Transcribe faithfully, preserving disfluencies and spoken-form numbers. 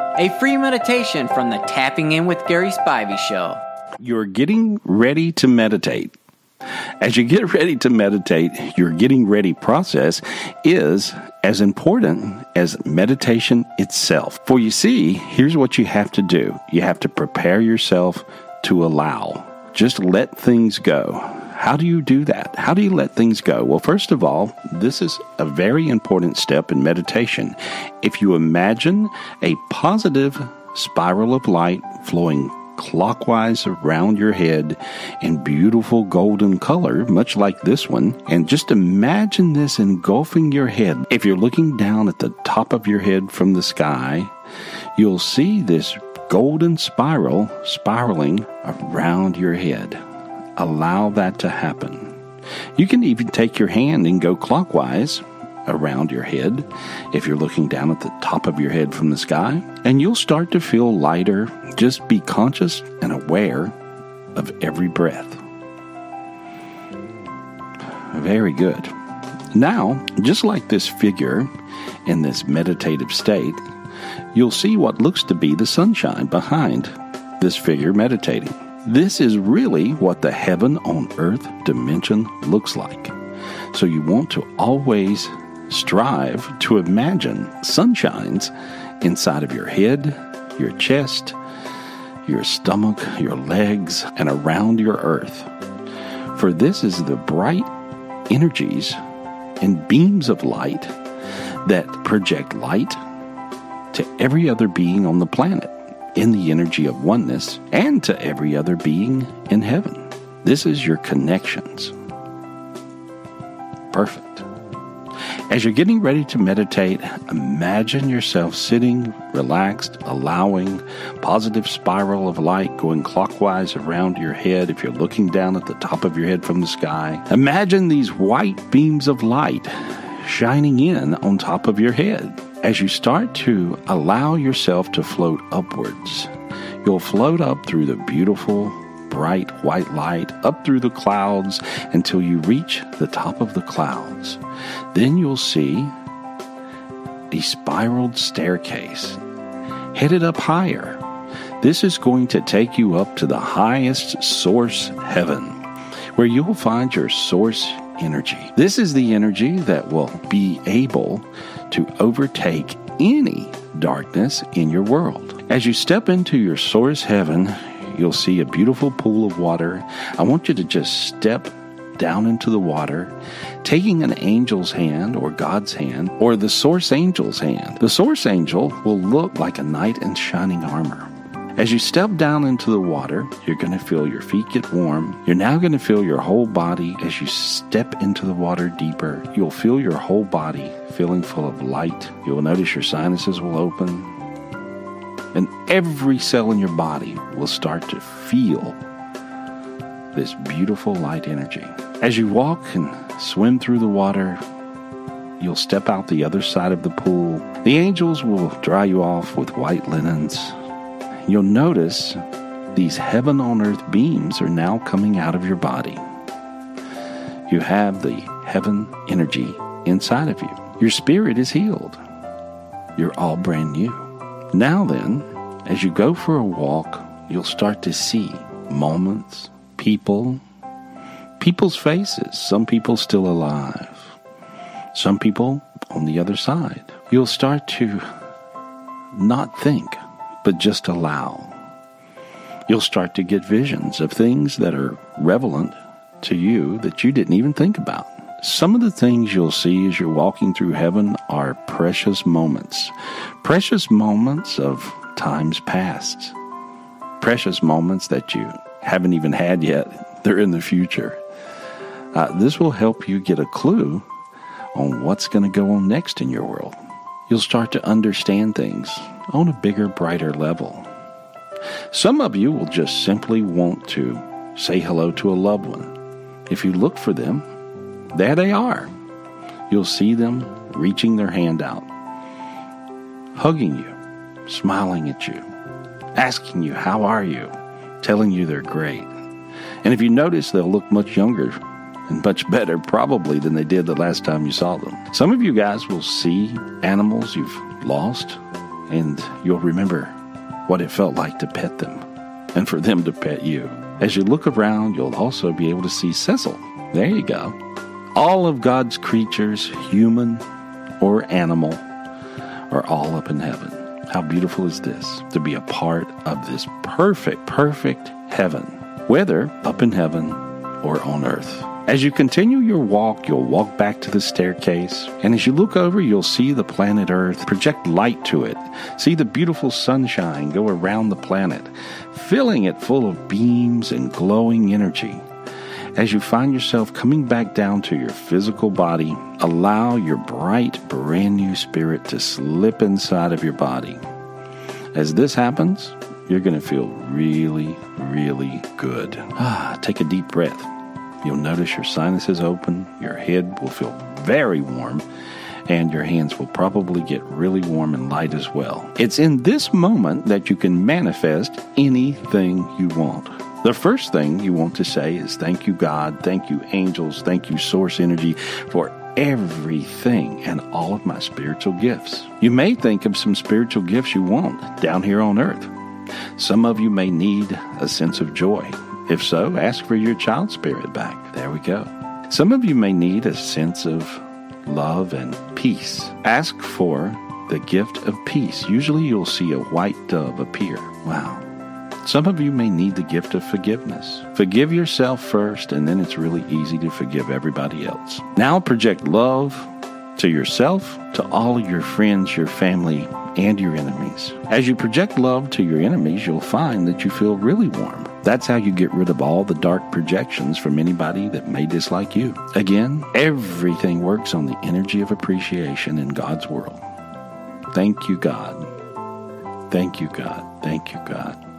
a free meditation from the Tapping In with Gary Spivey show. You're getting ready to meditate. As you get ready to meditate, your getting ready process is as important as meditation itself. For you see, here's what you have to do. You have to prepare yourself to allow. Just let things go. How do you do that? How do you let things go? Well, first of all, this is a very important step in meditation. If you imagine a positive spiral of light flowing clockwise around your head in beautiful golden color, much like this one, and just imagine this engulfing your head. If you're looking down at the top of your head from the sky, you'll see this golden spiral spiraling around your head. Allow that to happen. You can even take your hand and go clockwise around your head if you're looking down at the top of your head from the sky, and you'll start to feel lighter. Just be conscious and aware of every breath. Very good. Now, just like this figure in this meditative state, you'll see what looks to be the sunshine behind this figure meditating. This is really what the heaven on earth dimension looks like. So you want to always strive to imagine sunshines inside of your head, your chest, your stomach, your legs, and around your earth. For this is the bright energies and beams of light that project light to every other being on the planet in the energy of oneness and to every other being in heaven. This is your connections. Perfect. As you're getting ready to meditate, imagine yourself sitting, relaxed, allowing positive spiral of light going clockwise around your head if you're looking down at the top of your head from the sky. Imagine these white beams of light shining in on top of your head. As you start to allow yourself to float upwards, you'll float up through the beautiful bright white light up through the clouds until you reach the top of the clouds. Then you'll see a spiraled staircase headed up higher. This is going to take you up to the highest source heaven, where you'll find your source energy. This is the energy that will be able to overtake any darkness in your world. As you step into your source heaven, you'll see a beautiful pool of water. I want you to just step down into the water, taking an angel's hand or God's hand or the source angel's hand. The source angel will look like a knight in shining armor. As you step down into the water, you're going to feel your feet get warm. You're now going to feel your whole body as you step into the water deeper. You'll feel your whole body feeling full of light. You'll notice your sinuses will open. And every cell in your body will start to feel this beautiful light energy. As you walk and swim through the water, you'll step out the other side of the pool. The angels will dry you off with white linens. You'll notice these heaven on earth beams are now coming out of your body. You have the heaven energy inside of you. Your spirit is healed. You're all brand new. Now then, as you go for a walk, you'll start to see moments, people, people's faces, some people still alive, some people on the other side. You'll start to not think, but just allow. You'll start to get visions of things that are relevant to you that you didn't even think about. Some of the things you'll see as you're walking through heaven are precious moments. Precious moments of times past. Precious moments that you haven't even had yet. They're in the future. Uh, this will help you get a clue on what's going to go on next in your world. You'll start to understand things on a bigger, brighter level. Some of you will just simply want to say hello to a loved one. If you look for them, there they are. You'll see them reaching their hand out, hugging you, smiling at you, asking you, how are you? Telling you they're great. And if you notice, they'll look much younger and much better probably than they did the last time you saw them. Some of you guys will see animals you've lost and you'll remember what it felt like to pet them and for them to pet you. As you look around, you'll also be able to see Cecil. There you go. All of God's creatures, human or animal, are all up in heaven. How beautiful is this, to be a part of this perfect, perfect heaven, whether up in heaven or on earth. As you continue your walk, you'll walk back to the staircase, and as you look over, you'll see the planet Earth, project light to it, see the beautiful sunshine go around the planet, filling it full of beams and glowing energy. As you find yourself coming back down to your physical body, allow your bright, brand new spirit to slip inside of your body. As this happens, you're going to feel really, really good. Ah, take a deep breath. You'll notice your sinuses open, your head will feel very warm, and your hands will probably get really warm and light as well. It's in this moment that you can manifest anything you want. The first thing you want to say is thank you, God, thank you, angels, thank you, source energy, for everything and all of my spiritual gifts. You may think of some spiritual gifts you want down here on earth. Some of you may need a sense of joy. If so, ask for your child spirit back. There we go. Some of you may need a sense of love and peace. Ask for the gift of peace. Usually you'll see a white dove appear. Wow. Some of you may need the gift of forgiveness. Forgive yourself first, and then it's really easy to forgive everybody else. Now project love to yourself, to all of your friends, your family, and your enemies. As you project love to your enemies, you'll find that you feel really warm. That's how you get rid of all the dark projections from anybody that may dislike you. Again, everything works on the energy of appreciation in God's world. Thank you, God. Thank you, God. Thank you, God.